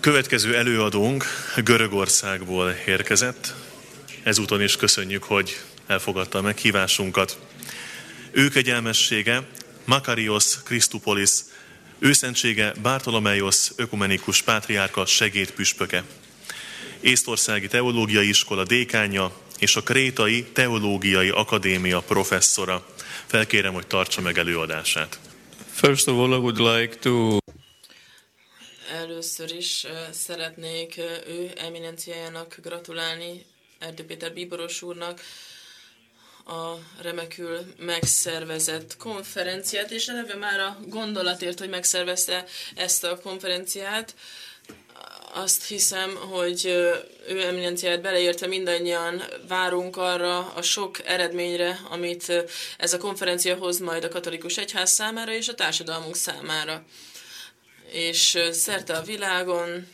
Következő előadónk Görögországból érkezett. Ezúton is köszönjük, hogy elfogadta a meghívásunkat. Ő kegyelmessége Makarios Christopolis, őszentsége Bartolomaios ökumenikus pátriárka segédpüspöke, Észtországi Teológiai Iskola dékánja és a Krétai Teológiai Akadémia professzora. Felkérem, hogy tartsa meg előadását. First of all, I would like to... Először is szeretnék ő eminenciájának gratulálni, Erdő Péter bíboros úrnak, a remekül megszervezett konferenciát, és eleve már a gondolatért, hogy megszervezte ezt a konferenciát. Azt hiszem, hogy ő eminenciáját beleértve mindannyian várunk arra a sok eredményre, amit ez a konferencia hoz majd a katolikus egyház számára és a társadalmunk számára. És szerte a világon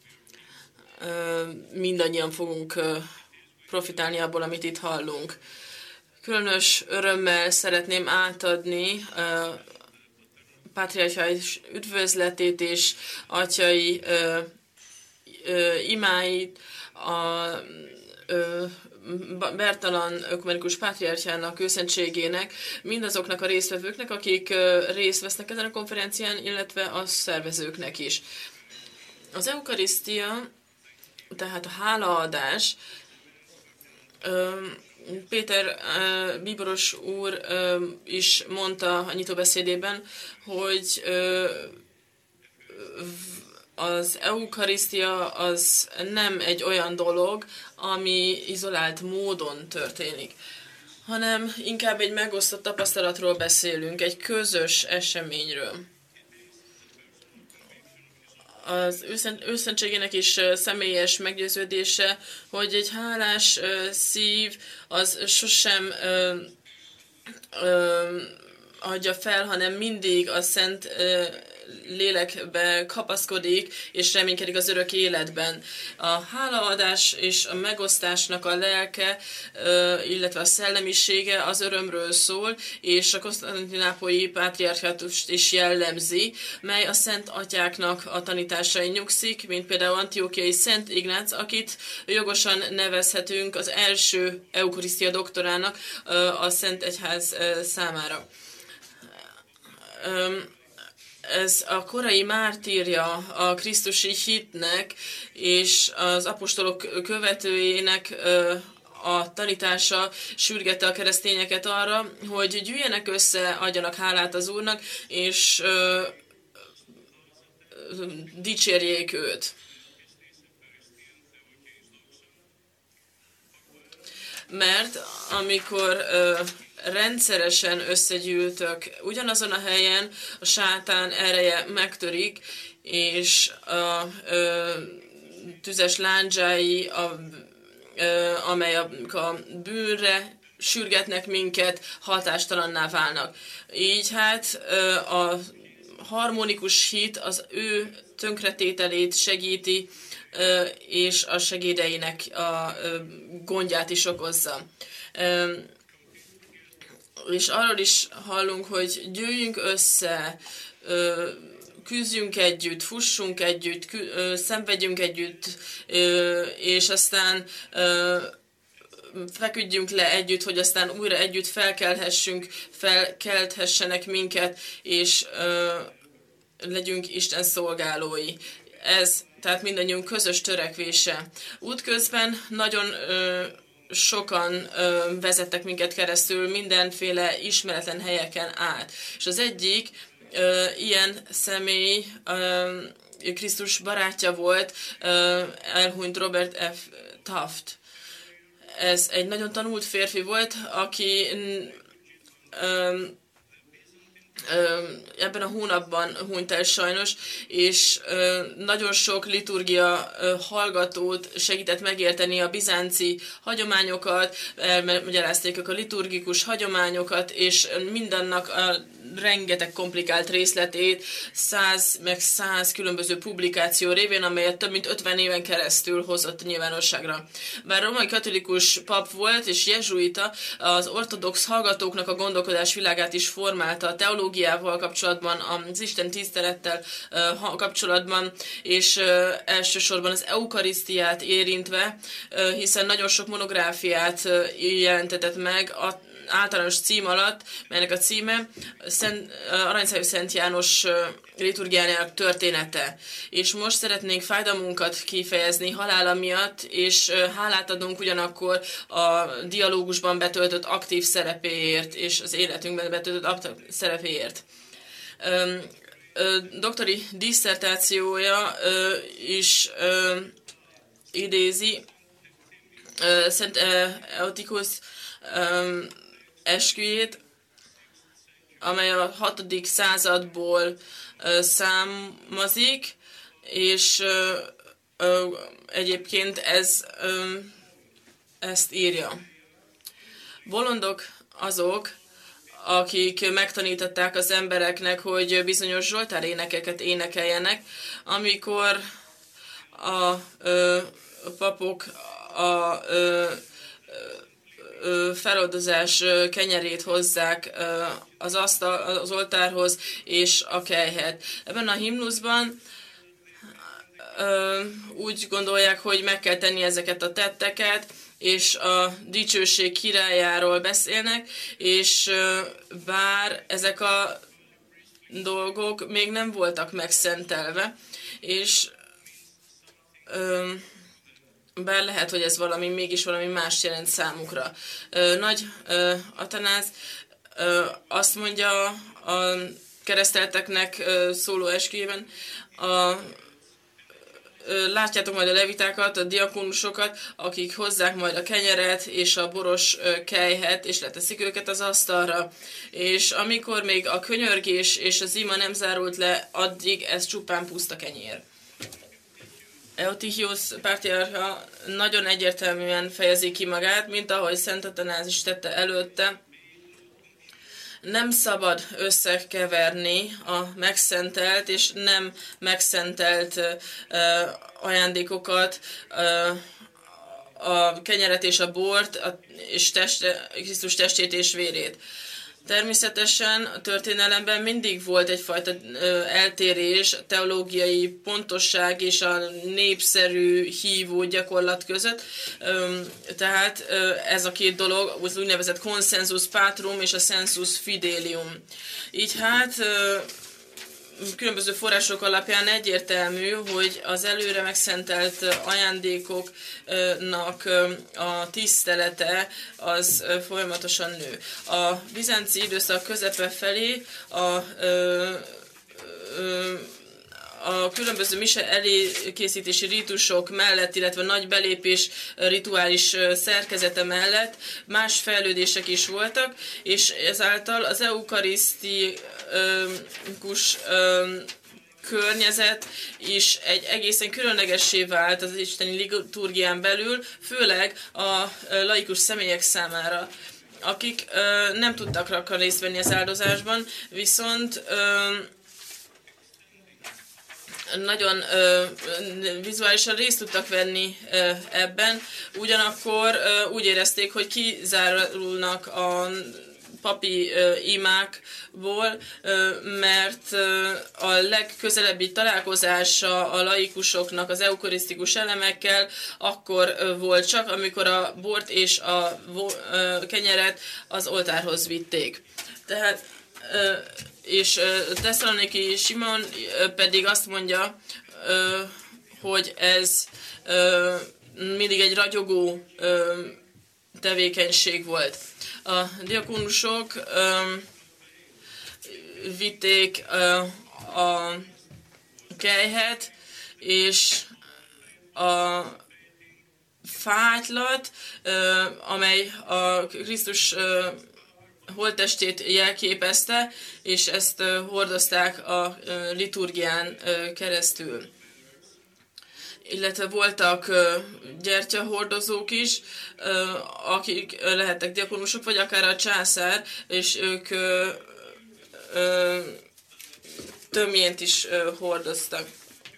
mindannyian fogunk profitálni abból, amit itt hallunk. Különös örömmel szeretném átadni pátriárchális üdvözletét és atyai imáit a Bertalan ökumenikus pátriárchának, őszentségének, mindazoknak a résztvevőknek, akik részt vesznek ezen a konferencián, illetve a szervezőknek is. Az eukarisztia, tehát a hálaadás, Péter bíboros úr is mondta a nyitóbeszédében, hogy az eukarisztia az nem egy olyan dolog, ami izolált módon történik, hanem inkább egy megosztott tapasztalatról beszélünk, egy közös eseményről. Az őszentségének is személyes meggyőződése, hogy egy hálás szív az sosem adja fel, hanem mindig a szent lélekbe kapaszkodik, és reménykedik az örök életben. A hálaadás és a megosztásnak a lelke, illetve a szellemisége az örömről szól, és a konstantinápolyi pátriárchátust is jellemzi, mely a szent atyáknak a tanításai nyugszik, mint például Antiochiai Szent Ignác, akit jogosan nevezhetünk az első eukarisztia doktorának a Szent Egyház számára. Ez a korai mártírja a krisztusi hitnek és az apostolok követőjének a tanítása sürgette a keresztényeket arra, hogy gyűjjenek össze, adjanak hálát az Úrnak, és dicsérjék őt. Mert amikor rendszeresen összegyűltök ugyanazon a helyen, a sátán ereje megtörik, és a tüzes lándzsái, amely a bűnre sürgetnek minket, hatástalanná válnak. Így hát a harmonikus hit az ő tönkretételét segíti, és a segédeinek a gondját is okozza. És arról is hallunk, hogy gyűjjünk össze, küzdjünk együtt, fussunk együtt, szenvedjünk együtt, és aztán feküdjünk le együtt, hogy aztán újra együtt felkelthessenek minket, és legyünk Isten szolgálói. Ez tehát mindannyiunk közös törekvése. Útközben nagyon sokan vezettek minket keresztül mindenféle ismeretlen helyeken át. És az egyik ilyen személy Krisztus barátja volt, elhunyt Robert F. Taft. Ez egy nagyon tanult férfi volt, aki ebben a hónapban hunyt el sajnos, és nagyon sok liturgia hallgatót segített megérteni a bizánci hagyományokat, elmagyarázték a liturgikus hagyományokat, és mindannak a rengeteg komplikált részletét 100 különböző publikáció révén, amelyet több mint 50 éven keresztül hozott nyilvánosságra. Bár római katolikus pap volt és jezsuita, az ortodox hallgatóknak a gondolkodás világát is formálta a teológiával kapcsolatban, az Isten tisztelettel kapcsolatban, és elsősorban az eukarisztiát érintve, hiszen nagyon sok monográfiát jelentetett meg általános cím alatt, melynek a címe Aranyszájú Szent János liturgiájának története. És most szeretnénk fájdalmunkat kifejezni halála miatt, és hálát adunk ugyanakkor a dialógusban betöltött aktív szerepéért, és az életünkben betöltött aktív szerepéért. Doktori disszertációja is idézi Szent Eutikus esküjét, amely a 6. századból származik, és egyébként ezt írja. Bolondok azok, akik megtanították az embereknek, hogy bizonyos zsoltárénekeket énekeljenek, amikor a papok a feloldozás kenyerét hozzák az oltárhoz és a kelyhet. Ebben a himnuszban úgy gondolják, hogy meg kell tenni ezeket a tetteket, és a dicsőség királyáról beszélnek, és bár ezek a dolgok még nem voltak megszentelve, és bár lehet, hogy ez mégis valami más jelent számukra. Nagy Atanáz azt mondja a keresztelteknek szóló esküjében, látjátok majd a levitákat, a diakónusokat, akik hozzák majd a kenyeret és a boros kelyhet, és leteszik őket az asztalra. És amikor még a könyörgés és az ima nem zárult le, addig ez csupán puszta kenyér. Eutichius pártiárha nagyon egyértelműen fejezi ki magát, mint ahogy Szent Atanáz is tette előtte. Nem szabad összekeverni a megszentelt és nem megszentelt ajándékokat, a kenyeret és a bort, és Krisztus testét és vérét. Természetesen a történelemben mindig volt egyfajta eltérés, a teológiai pontosság és a népszerű hívó gyakorlat között. Tehát ez a két dolog, az úgynevezett consensus patrum és a sensus fidelium. Így hát különböző források alapján egyértelmű, hogy az előre megszentelt ajándékoknak a tisztelete az folyamatosan nő. A bizánci időszak közepe felé a különböző mise elékészítési rítusok mellett, illetve nagy belépés rituális szerkezete mellett más fejlődések is voltak, és ezáltal az eukarisztikus környezet is egy egészen különlegessé vált az isteni liturgián belül, főleg a laikus személyek számára, akik nem tudtak részt venni az áldozásban, viszont nagyon vizuálisan részt tudtak venni ebben, ugyanakkor úgy érezték, hogy kizárulnak a papi imákból, mert a legközelebbi találkozása a laikusoknak az eukarisztikus elemekkel akkor volt csak, amikor a bort és a kenyeret az oltárhoz vitték. Tehát és Tesszaloniki Simon pedig azt mondja, hogy ez mindig egy ragyogó tevékenység volt. A diakónusok vitték a kelyhet, és a fátylat, amely a Krisztus holttestét jelképezte, és ezt hordozták a liturgián keresztül. Illetve voltak gyertyahordozók is, akik lehettek diakónusok, vagy akár a császár, és ők tömjént is hordoztak.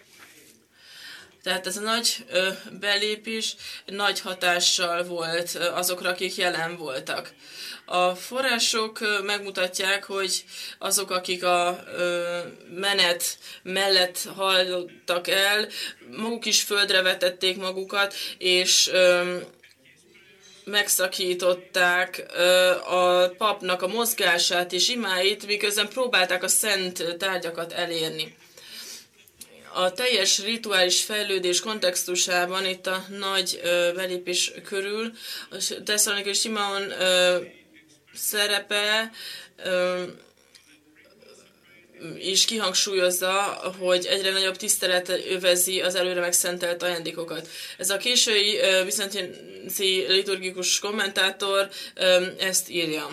Tehát ez a nagy belépés nagy hatással volt azokra, akik jelen voltak. A források megmutatják, hogy azok, akik a menet mellett hajlottak el, maguk is földre vetették magukat, és megszakították a papnak a mozgását és imáit, miközben próbálták a szent tárgyakat elérni. A teljes rituális fejlődés kontextusában itt a nagy belépés körül a Tesszalonikai Simeon szerepe is kihangsúlyozza, hogy egyre nagyobb tisztelet övezi az előre megszentelt ajándékokat. Ez a késői bizánci liturgikus kommentátor ezt írja.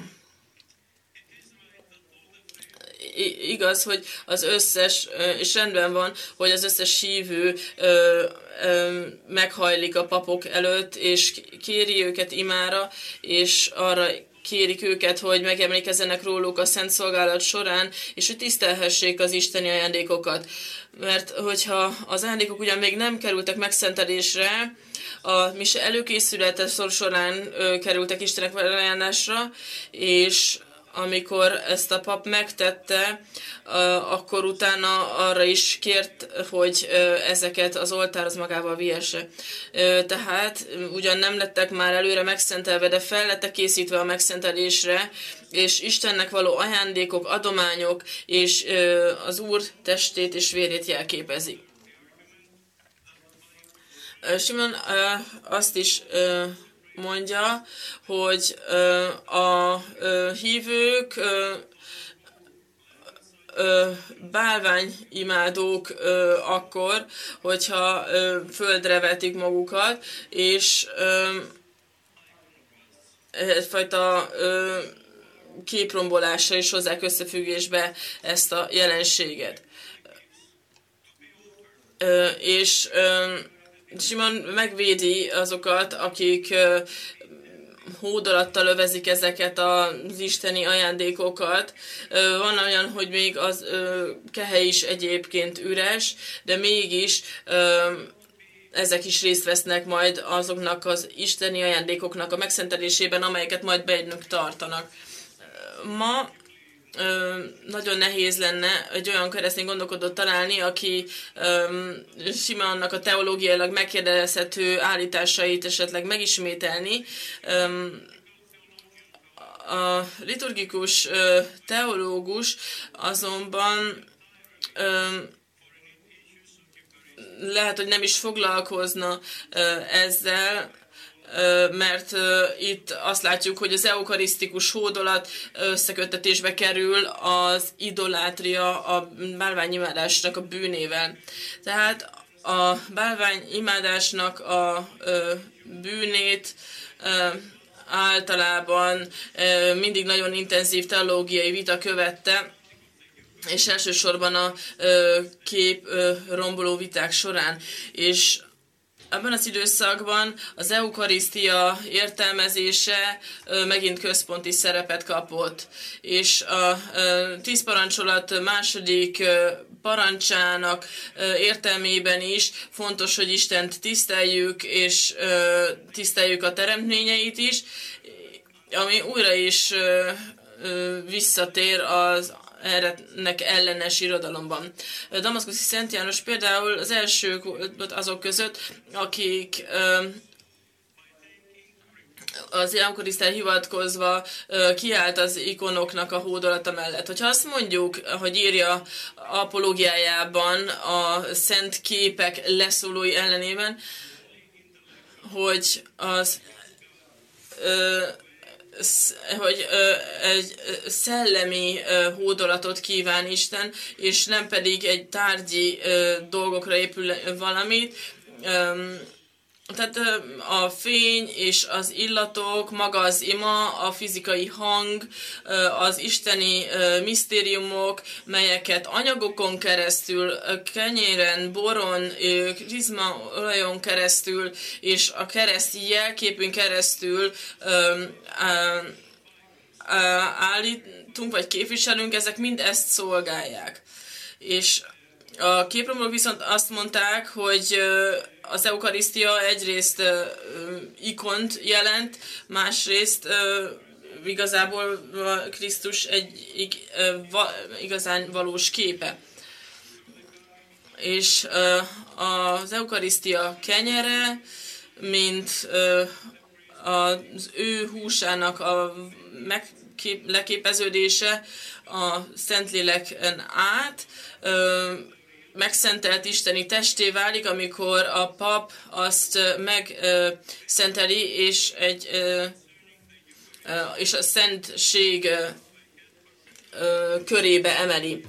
Igaz, hogy az összes, és rendben van, hogy az összes hívő meghajlik a papok előtt, és kéri őket imára, és arra kérik őket, hogy megemlékezzenek róluk a szent szolgálat során, és hogy tisztelhessék az isteni ajándékokat. Mert hogyha az ajándékok ugyan még nem kerültek megszentelésre, a mise előkészülete során kerültek Istennek ajánlásra, és amikor ezt a pap megtette, akkor utána arra is kért, hogy ezeket az oltárhoz magával vihesse. Tehát ugyan nem lettek már előre megszentelve, de fel lettek készítve a megszentelésre, és Istennek való ajándékok, adományok, és az Úr testét és vérét jelképezik. Simon azt is mondja, hogy a hívők bálványimádók akkor, hogyha földre vetik magukat, és egyfajta képrombolásra is hozzák összefüggésbe ezt a jelenséget. És Simon megvédi azokat, akik hódolattal övezik ezeket az isteni ajándékokat. Van olyan, hogy még az kehely is egyébként üres, de mégis ezek is részt vesznek majd azoknak az isteni ajándékoknak a megszentelésében, amelyeket majd bennük tartanak. Ma nagyon nehéz lenne egy olyan keresztény gondolkodót találni, aki Simeonnak a teológiailag megkérdezhető állításait esetleg megismételni. A liturgikus teológus azonban lehet, hogy nem is foglalkozna ezzel, mert itt azt látjuk, hogy az eukarisztikus hódolat összeköttetésbe kerül az idolátria, a bálványimádásnak a bűnével. Tehát a bálványimádásnak a bűnét általában mindig nagyon intenzív teológiai vita követte, és elsősorban a kép romboló viták során. És ebben az időszakban az eukarisztia értelmezése megint központi szerepet kapott, és a 10 parancsolat második parancsának értelmében is fontos, hogy Istent tiszteljük, és tiszteljük a teremtményeit is, ami újra is visszatér az ennek ellenes irodalomban. Damaszkuszi Szent János például az első azok között, akik az eukarisztiára hivatkozva kiállt az ikonoknak a hódolata mellett. Hogyha azt mondjuk, hogy írja apológiájában a szent képek leszólói ellenében, hogy az egy szellemi hódolatot kíván Isten, és nem pedig egy tárgyi dolgokra épül valamit. Tehát a fény és az illatok, maga az ima, a fizikai hang, az isteni misztériumok, melyeket anyagokon keresztül, kenyéren, boron, krizmaolajon keresztül és a kereszt jelképünk keresztül állítunk, vagy képviselünk, ezek mind ezt szolgálják. És a képrombolók viszont azt mondták, hogy az eukarisztia egyrészt ikont jelent, másrészt igazából Krisztus egy igazán valós képe. És az eukarisztia kenyere, mint az ő húsának a leképeződése a Szentléleken át, megszentelt isteni testé válik, amikor a pap azt megszenteli, és a szentség körébe emeli.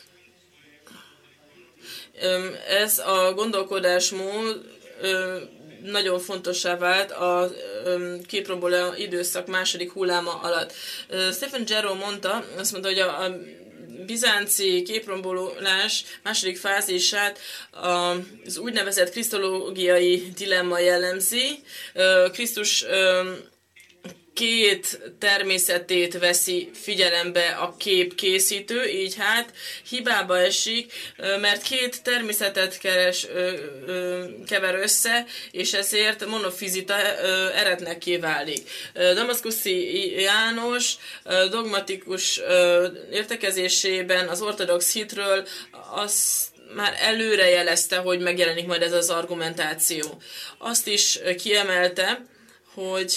Ez a gondolkodásmód nagyon fontossá vált a képromboló időszak második hulláma alatt. Stephen Jarrow azt mondta, hogy a bizánci képrombolás második fázisát az úgynevezett krisztológiai dilemma jellemzi. Krisztus két természetét veszi figyelembe a kép készítő, így hát hibába esik, mert két természetet kever össze, és ezért monofizita eretnekké válik. Damaszkuszi János dogmatikus értekezésében az ortodox hitről az már előre jelezte, hogy megjelenik majd ez az argumentáció. Azt is kiemelte, hogy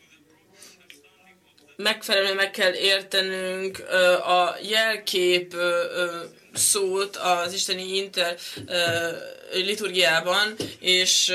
megfelelően meg kell értenünk a jelkép szót az isteni liturgiában, és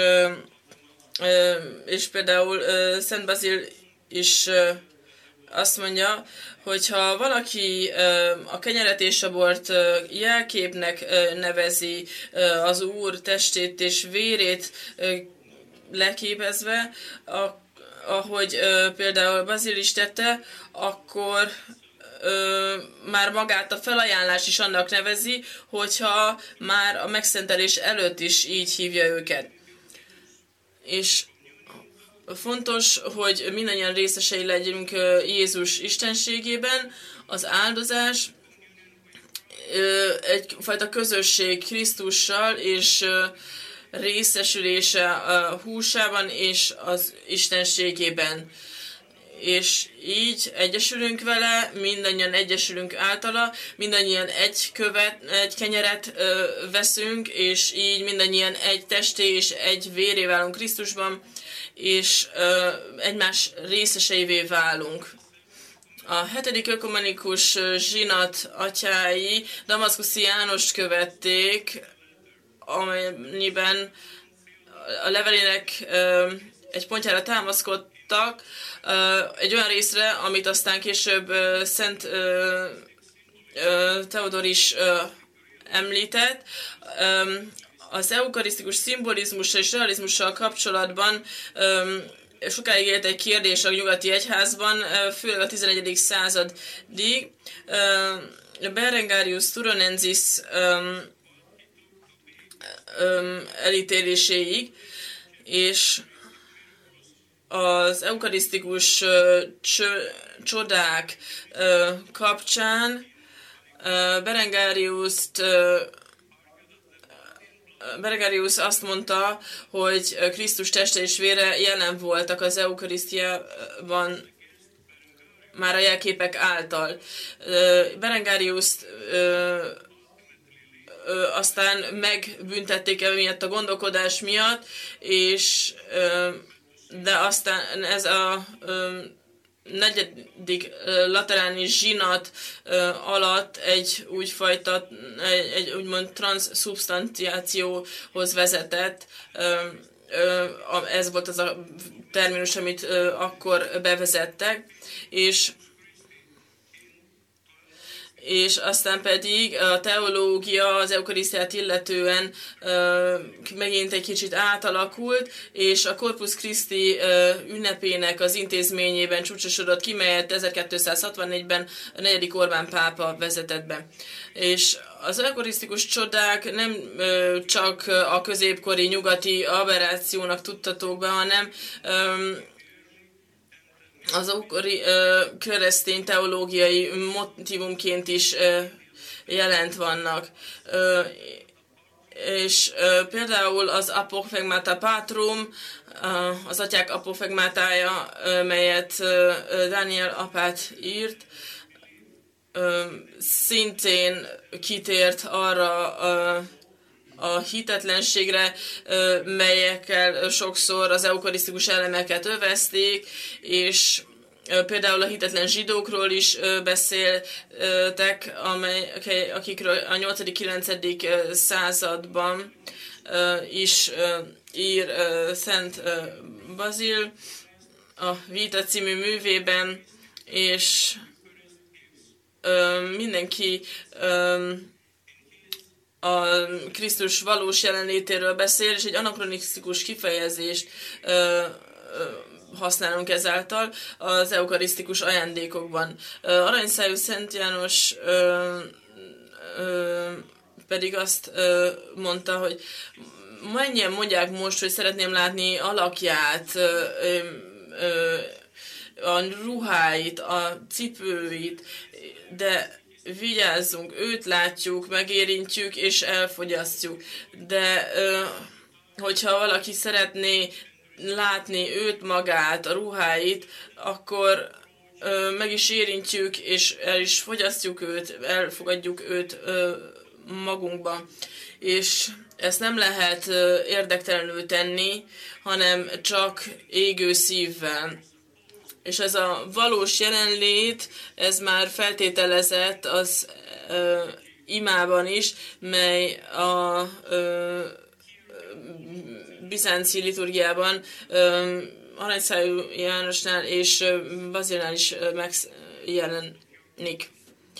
például Szent Bazil is azt mondja, hogyha valaki a kenyeret és a bort jelképnek nevezi az Úr testét és vérét leképezve, ahogy például Bazil is tette, akkor már magát a felajánlás is annak nevezi, hogyha már a megszentelés előtt is így hívja őket. És fontos, hogy mindannyian részesei legyünk Jézus istenségében. Az áldozás egyfajta közösség Krisztussal, és részesülése a húsában és az istenségében. És így egyesülünk vele, mindannyian egyesülünk általa, mindannyian egy kenyeret veszünk, és így mindannyian egy testé és egy véré válunk Krisztusban, és egymás részeseivé válunk. A 7. ökumenikus zsinat atyái Damaszkuszi Jánost követték, amennyiben a levelének egy pontjára támaszkodtak, egy olyan részre, amit aztán később Szent Teodor is említett. Az eukarisztikus szimbolizmussal és realizmussal kapcsolatban sokáig élt egy kérdés a nyugati egyházban, főleg a 11. századig. Berengarius Turonensis elítéléséig, és az eukarisztikus csodák kapcsán Berengarius azt mondta, hogy Krisztus teste és vére jelen voltak az eukarisztiában már a jelképek által. Berengarius aztán megbüntették emiatt a gondolkodás miatt, és de aztán ez a negyedik lateráni zsinat alatt egy úgymond transzszubstanciációhoz vezetett. Ez volt az a terminus, amit akkor bevezettek, és aztán pedig a teológia az eukarisztiát illetően megint egy kicsit átalakult, és a Corpus Christi ünnepének az intézményében csúcsosodott ki, melyet 1264-ben a 4. Orbán pápa vezetett be. És az eukarisztikus csodák nem csak a középkori nyugati aberrációnak tudtatók be, hanem az ókori keresztény teológiai motívumként is jelent vannak. És például az Apofegmata Patrum, az atyák apofegmátája, melyet Daniel apát írt, szintén kitért arra a hitetlenségre, melyekkel sokszor az eukarisztikus elemeket övezték, és például a hitetlen zsidókról is beszéltek, akikről a 8.-9. században is ír Szent Bazil a Vita című művében, és mindenki a Krisztus valós jelenlétéről beszél, és egy anakronisztikus kifejezést használunk ezáltal az eukarisztikus ajándékokban. Aranyszájú Szent János pedig azt mondta, hogy mennyien mondják most, hogy szeretném látni alakját, a ruháit, a cipőit, de vigyázzunk, őt látjuk, megérintjük és elfogyasztjuk. De hogyha valaki szeretné látni őt magát, a ruháit, akkor meg is érintjük, és el is fogyasztjuk őt, elfogadjuk őt magunkba. És ezt nem lehet érdektelenül tenni, hanem csak égő szívvel. És ez a valós jelenlét, ez már feltételezett az imában is, mely a bizánci liturgiában Aranyszájú Jánosnál és Bazilnál is megjelenik.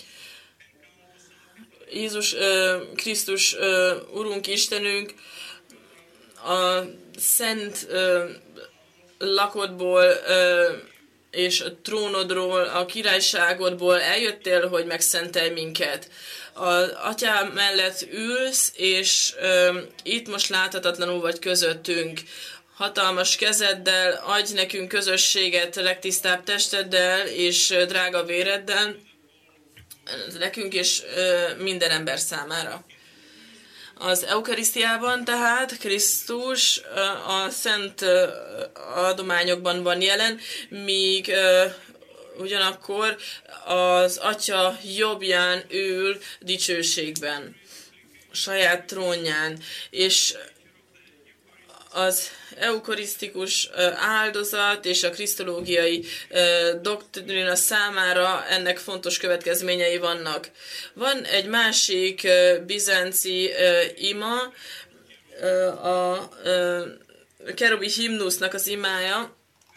Jézus Krisztus Urunk, Istenünk a szent lakodból és a trónodról, a királyságodból eljöttél, hogy megszentelj minket. Az atyám mellett ülsz, és itt most láthatatlanul vagy közöttünk. Hatalmas kezeddel adj nekünk közösséget legtisztább testeddel és drága véreddel, nekünk és minden ember számára. Az eukarisztiában tehát Krisztus a szent adományokban van jelen, míg ugyanakkor az Atya jobbján ül dicsőségben, a saját trónján, és az eukarisztikus áldozat és a krisztológiai doktrina számára ennek fontos következményei vannak. Van egy másik bizánci ima, a kerubi himnusznak az imája.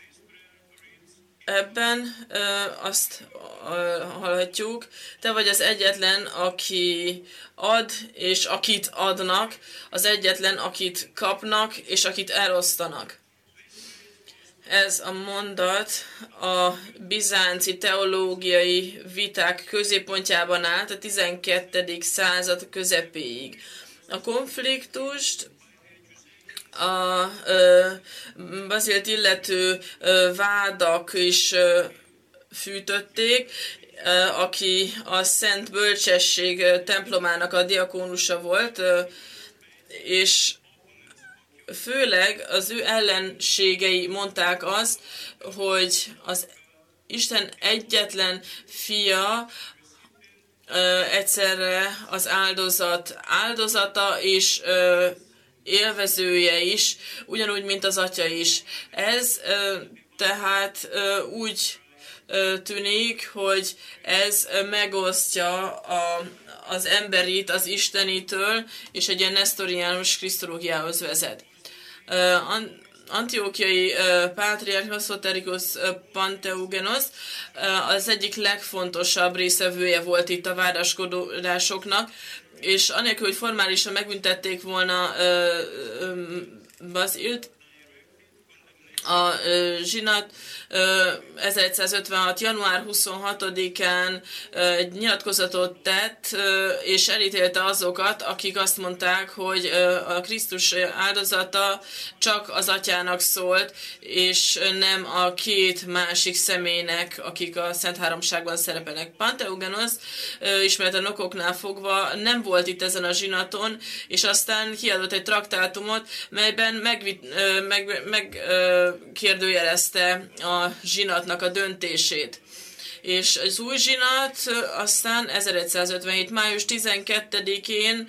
Ebben azt hallhatjuk, te vagy az egyetlen, aki ad, és akit adnak, az egyetlen, akit kapnak, és akit elosztanak. Ez a mondat a bizánci teológiai viták középpontjában állt a 12. század közepéig. A konfliktust a Bazilt illető vádak is fűtötték, aki a Szent Bölcsesség templomának a diakónusa volt, és főleg az ő ellenségei mondták azt, hogy az Isten egyetlen fia egyszerre az áldozat áldozata és élvezője is, ugyanúgy, mint az Atya is. Ez tehát úgy tűnik, hogy ez megosztja az emberit az istenitől, és egy ilyen nesztoriánus krisztológiához vezet. Antiochiai pátriárch Soterikus Panteugenos az egyik legfontosabb részevője volt itt a vádaskodásoknak, és anélkül, hogy formálisan megbüntették volna Bazilt, A zsinat 1156. január 26-án egy nyilatkozatot tett, és elítélte azokat, akik azt mondták, hogy a Krisztus áldozata csak az atyának szólt, és nem a két másik személynek, akik a Szent Háromságban szerepelnek. Panteugenos ismerten okoknál fogva nem volt itt ezen a zsinaton, és aztán kiadott egy traktátumot, melyben megkérdőjelezte a zsinatnak a döntését. És az új zsinat aztán 1157. május 12-én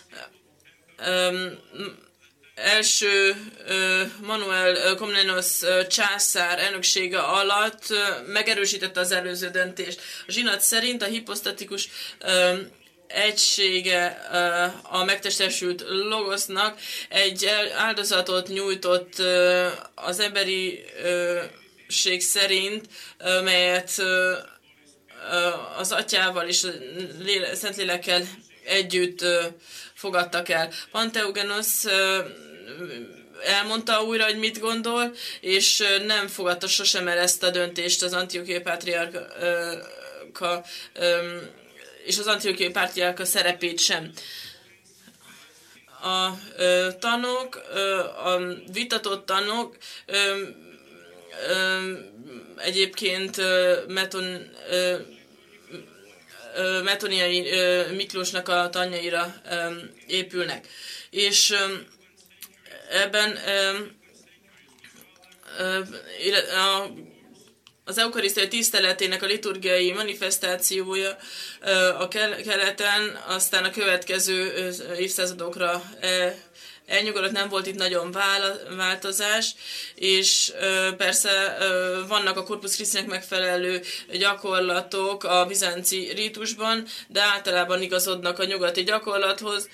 első Manuel Komnenos császár elnöksége alatt megerősítette az előző döntést. A zsinat szerint a hiposztatikus egysége a megtestesült logosznak egy áldozatot nyújtott az emberiség szerint, melyet az atyával és a Szentlélekkel együtt fogadtak el. Panteugenos elmondta újra, hogy mit gondol, és nem fogadta sosem el ezt a döntést az Antiochiai Pátriárka és az Antiochiai Pátriárka szerepét sem. A tanok, a vitatott tanok egyébként Metoniai Miklósnak a tanjaira épülnek. És ebben az eukarisztia tiszteletének a liturgiai manifestációja a keleten, aztán a következő évszázadokra elnyugodott, nem volt itt nagyon változás, és persze vannak a Corpus Christinek megfelelő gyakorlatok a bizánci rítusban, de általában igazodnak a nyugati gyakorlathoz,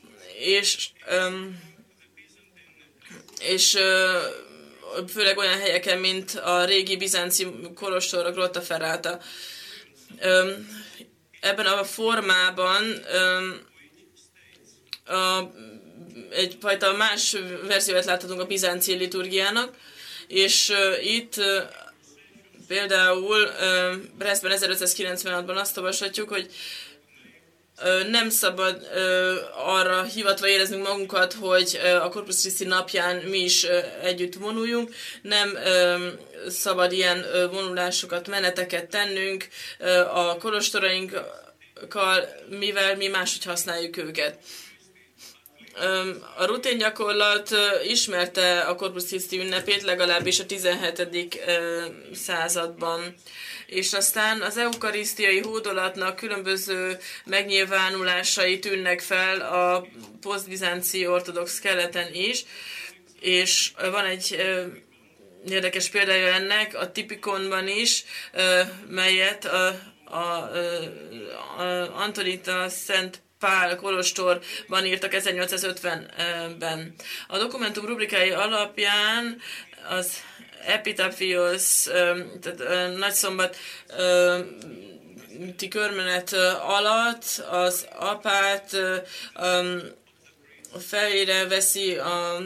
és főleg olyan helyeken, mint a régi bizánci kolostorok, Grottaferrata. Ebben a formában egyfajta más verziót láthatunk a bizánci liturgiának, és itt például Breszben 1596-ban azt olvashatjuk, hogy nem szabad arra hivatva éreznünk magunkat, hogy a Corpus Christi napján mi is együtt vonuljunk, nem szabad ilyen vonulásokat, meneteket tennünk a kolostorainkkal, mivel mi máshogy használjuk őket. A rutin gyakorlat ismerte a Corpus Christi ünnepét legalábbis a 17. században. És aztán az eukarisztiai hódolatnak különböző megnyilvánulásai tűnnek fel a posztbizánci ortodox keleten is, és van egy érdekes példája ennek a Tipikonban is, melyet a Antonita Szent Pál kolostorban írtak 1850-ben. A dokumentum rubrikái alapján az Epitafios, tehát nagyszombati körmenet alatt az apát fejére veszi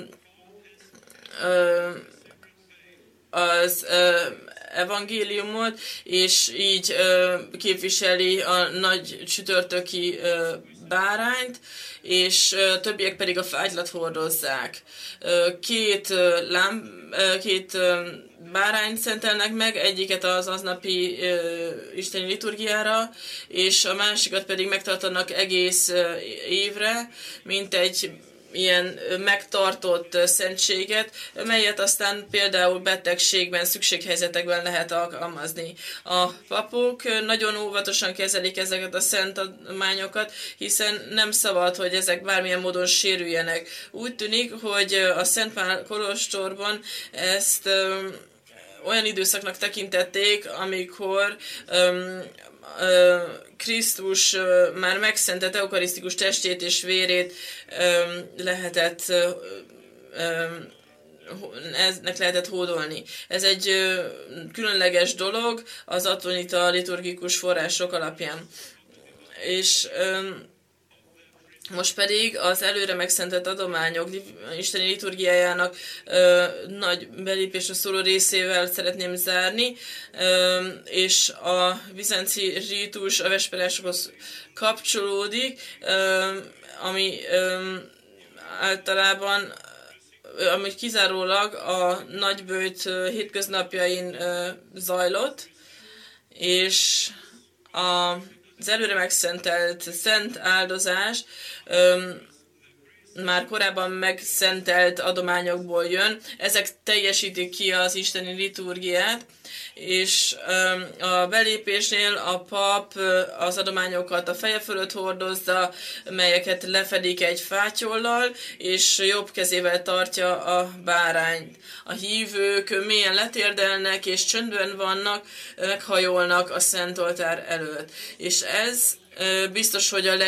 az evangéliumot, és így képviseli a nagy csütörtöki bárányt, és többiek pedig a fágylat hordozzák. Két bárányt szentelnek meg, egyiket az aznapi isteni liturgiára, és a másikat pedig megtartanak egész évre, mint egy ilyen megtartott szentséget, melyet aztán például betegségben, szükséghelyzetekben lehet alkalmazni. A papok nagyon óvatosan kezelik ezeket a szentamányokat, hiszen nem szabad, hogy ezek bármilyen módon sérüljenek. Úgy tűnik, hogy a Szent Pál kolostorban ezt olyan időszaknak tekintették, amikor Krisztus már megszentelt eukarisztikus testét és vérét eznek lehetett hódolni. Ez egy különleges dolog az atonita liturgikus források alapján. És Most pedig az előre megszentelt adományok isteni liturgiájának nagy belépésre szóló részével szeretném zárni, és a bizánci rítus a vesperásokhoz kapcsolódik, ami általában, ami kizárólag a nagyböjt hétköznapjain zajlott, és az előre megszentelt szent áldozás már korábban megszentelt adományokból jön. Ezek teljesítik ki az isteni liturgiát, és a belépésnél a pap az adományokat a feje fölött hordozza, melyeket lefedik egy fátyollal, és jobb kezével tartja a bárányt. A hívők mélyen letérdelnek, és csöndben vannak, meghajolnak a szent oltár előtt. És ez biztos, hogy a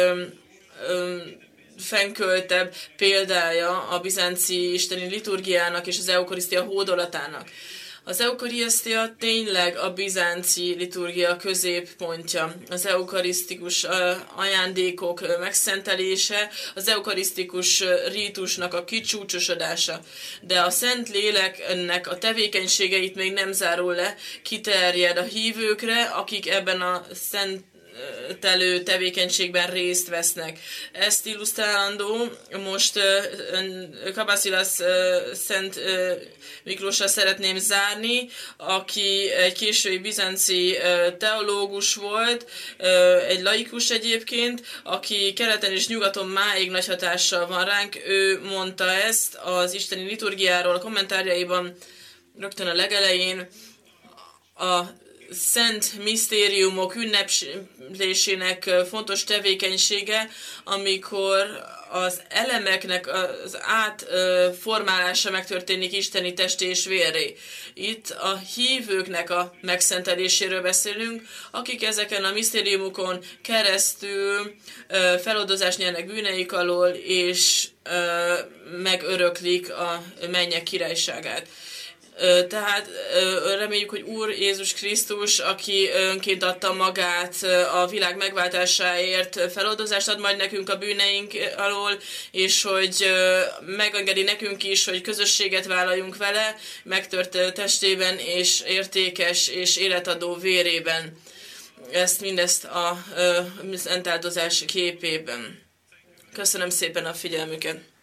fennköltebb példája a bizánci isteni liturgiának és az eukarisztia hódolatának. Az eukarisztia tényleg a bizánci liturgia középpontja. Az eukarisztikus ajándékok megszentelése, az eukarisztikus rítusnak a kicsúcsosodása. De a Szent Léleknek a tevékenységeit még nem zárul le, kiterjed a hívőkre, akik ebben a szentelő tevékenységben részt vesznek. Ezt illusztrálandó most Kabasilas Szent Miklóssal szeretném zárni, aki egy késői bizánci teológus volt, egy laikus egyébként, aki keleten és nyugaton máig nagy hatással van ránk. Ő mondta ezt az isteni liturgiáról a kommentárjaiban rögtön a legelején. A szent misztériumok ünneplésének fontos tevékenysége, amikor az elemeknek az átformálása megtörténik isteni test és vérré. Itt a hívőknek a megszenteléséről beszélünk, akik ezeken a misztériumokon keresztül feloldozást nyernek bűneik alól, és megöröklik a mennyek királyságát. Tehát reméljük, hogy Úr Jézus Krisztus, aki önként adta magát a világ megváltásáért, feloldozást ad majd nekünk a bűneink alól, és hogy megengedi nekünk is, hogy közösséget vállaljunk vele, megtört testében és értékes és életadó vérében. Mindezt a szentáldozás képében. Köszönöm szépen a figyelmüket!